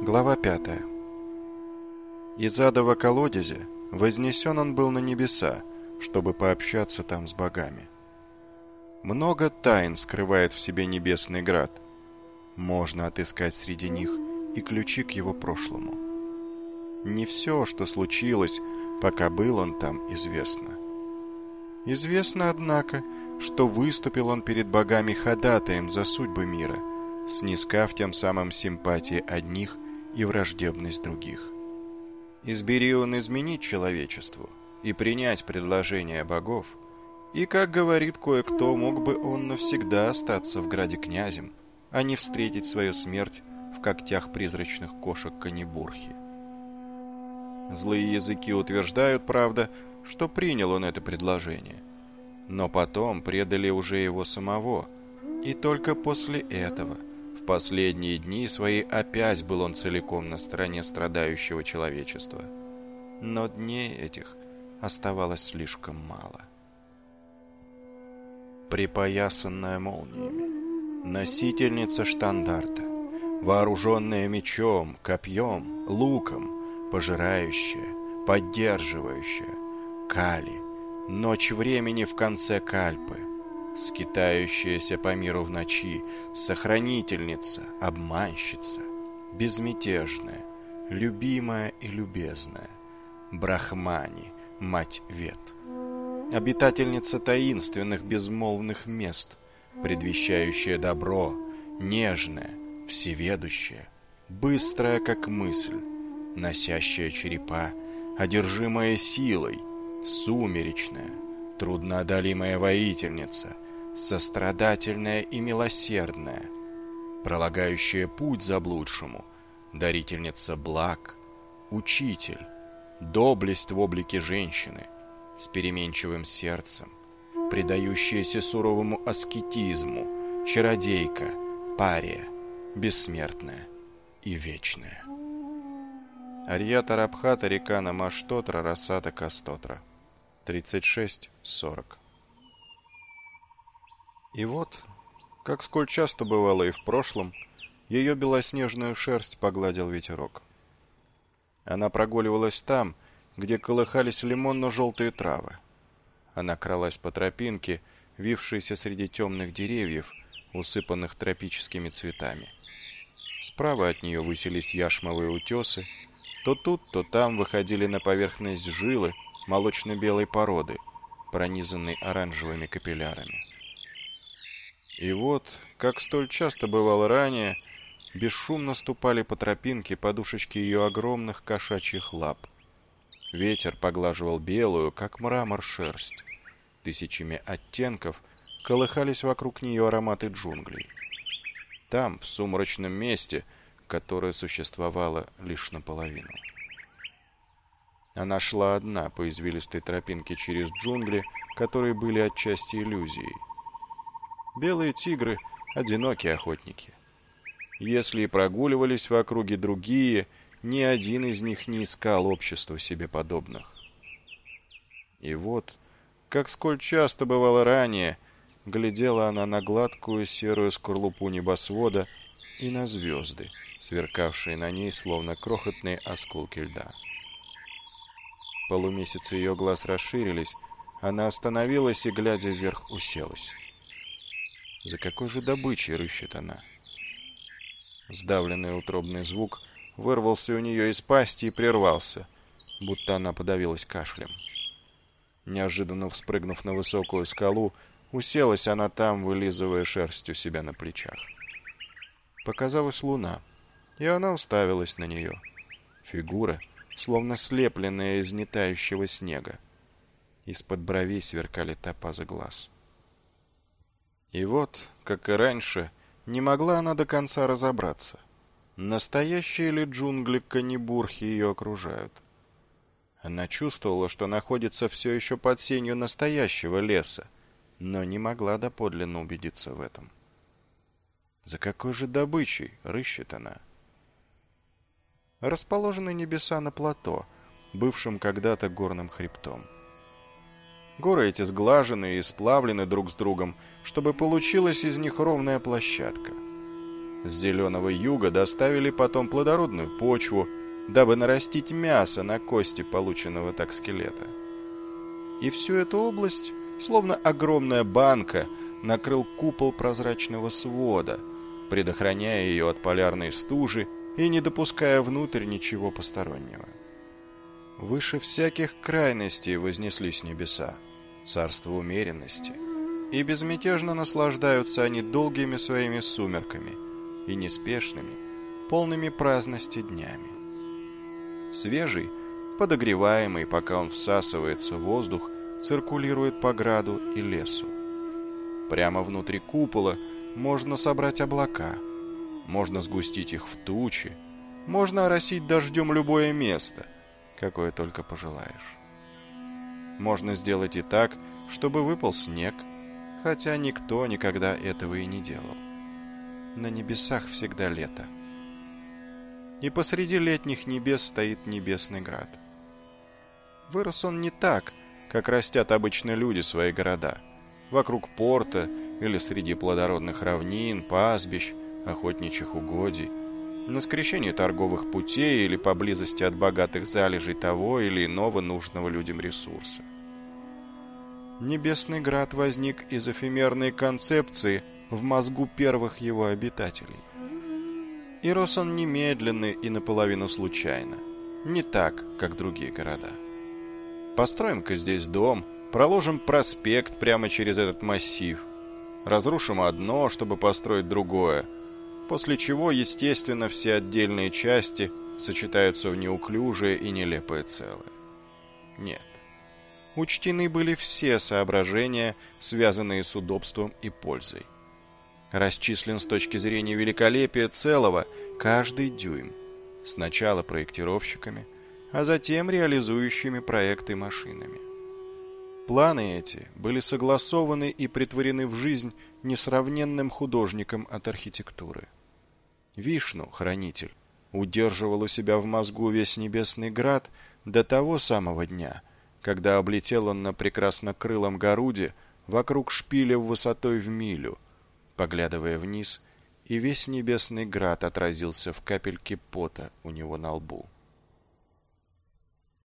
Глава 5. Из адова колодезя вознесен он был на небеса, чтобы пообщаться там с богами. Много тайн скрывает в себе небесный град. Можно отыскать среди них и ключи к его прошлому. Не все, что случилось, пока был он там, известно. Известно, однако, что выступил он перед богами ходатаем за судьбы мира, снискав тем самым симпатии одних и враждебность других. Избери он изменить человечеству и принять предложение богов, и, как говорит кое-кто, мог бы он навсегда остаться в граде князем, а не встретить свою смерть в когтях призрачных кошек Канибурхи. Злые языки утверждают, правда, что принял он это предложение, но потом предали уже его самого, и только после этого, в последние дни свои, опять был он целиком на стороне страдающего человечества. Но дней этих оставалось слишком мало. Припоясанная молниями, носительница штандарта, вооруженная мечом, копьем, луком, пожирающая, поддерживающая, Кали, ночь времени в конце Кальпы, скитающаяся по миру в ночи, сохранительница, обманщица, безмятежная, любимая и любезная, Брахмани, мать Вед, обитательница таинственных безмолвных мест, предвещающая добро, нежная, всеведущая, быстрая, как мысль, носящая черепа, одержимая силой, сумеречная, трудноодолимая воительница, сострадательная и милосердная, пролагающая путь заблудшему, дарительница благ, учитель, доблесть в облике женщины, с переменчивым сердцем, предающаяся суровому аскетизму, чародейка, пария, бессмертная и вечная. Арьята Рабхата Рикана Маштотра Расата Кастотра 36-40. И вот, как сколь часто бывало и в прошлом, ее белоснежную шерсть погладил ветерок. Она прогуливалась там, где колыхались лимонно-желтые травы. Она кралась по тропинке, вившейся среди темных деревьев, усыпанных тропическими цветами. Справа от нее высились яшмовые утесы, то тут, то там выходили на поверхность жилы молочно-белой породы, пронизанной оранжевыми капиллярами. И вот, как столь часто бывало ранее, бесшумно ступали по тропинке подушечки ее огромных кошачьих лап. Ветер поглаживал белую, как мрамор, шерсть. Тысячами оттенков колыхались вокруг нее ароматы джунглей. Там, в сумрачном месте, которое существовало лишь наполовину. Она шла одна по извилистой тропинке через джунгли, которые были отчасти иллюзией. Белые тигры — одинокие охотники. Если и прогуливались в округе другие, ни один из них не искал общества себе подобных. И вот, как сколь часто бывало ранее, глядела она на гладкую серую скорлупу небосвода и на звезды, сверкавшие на ней, словно крохотные осколки льда. Полумесяцы ее глаз расширились, она остановилась и, глядя вверх, уселась. За какой же добычей рыщет она? Сдавленный утробный звук вырвался у нее из пасти и прервался, будто она подавилась кашлем. Неожиданно вспрыгнув на высокую скалу, уселась она там, вылизывая шерсть у себя на плечах. Показалась луна, и она уставилась на нее. Фигура, словно слепленная из нетающего снега. Из-под бровей сверкали топазы глаз. И вот, как и раньше, не могла она до конца разобраться, настоящие ли джунгли Канибурхи ее окружают. Она чувствовала, что находится все еще под сенью настоящего леса, но не могла доподлинно убедиться в этом. За какой же добычей рыщет она? Расположены небеса на плато, бывшим когда-то горным хребтом. Горы эти сглажены и сплавлены друг с другом, чтобы получилась из них ровная площадка. С зеленого юга доставили потом плодородную почву, дабы нарастить мясо на кости полученного так скелета. И всю эту область, словно огромная банка, накрыл купол прозрачного свода, предохраняя ее от полярной стужи и не допуская внутрь ничего постороннего. Выше всяких крайностей вознеслись небеса, царство умеренности, и безмятежно наслаждаются они долгими своими сумерками и неспешными, полными праздности днями. Свежий, подогреваемый, пока он всасывается в воздух, циркулирует по граду и лесу. Прямо внутри купола можно собрать облака, можно сгустить их в тучи, можно оросить дождем любое место, какое только пожелаешь. Можно сделать и так, чтобы выпал снег, хотя никто никогда этого и не делал. На небесах всегда лето. И посреди летних небес стоит небесный град. Вырос он не так, как растят обычно люди свои города, вокруг порта или среди плодородных равнин, пастбищ, охотничьих угодий, на скрещении торговых путей или поблизости от богатых залежей того или иного нужного людям ресурса. Небесный град возник из эфемерной концепции в мозгу первых его обитателей. И рос он немедленно и наполовину случайно, не так, как другие города. Построим-ка здесь дом, проложим проспект прямо через этот массив, разрушим одно, чтобы построить другое, после чего, естественно, все отдельные части сочетаются в неуклюжее и нелепое целое. Нет. Учтены были все соображения, связанные с удобством и пользой. Расчислен с точки зрения великолепия целого каждый дюйм, сначала проектировщиками, а затем реализующими проекты машинами. Планы эти были согласованы и претворены в жизнь несравненным художником от архитектуры. Вишну, хранитель, удерживал у себя в мозгу весь небесный град до того самого дня, когда облетел он на прекраснокрылом Горуде вокруг шпиля высотой в милю, поглядывая вниз, и весь небесный град отразился в капельке пота у него на лбу.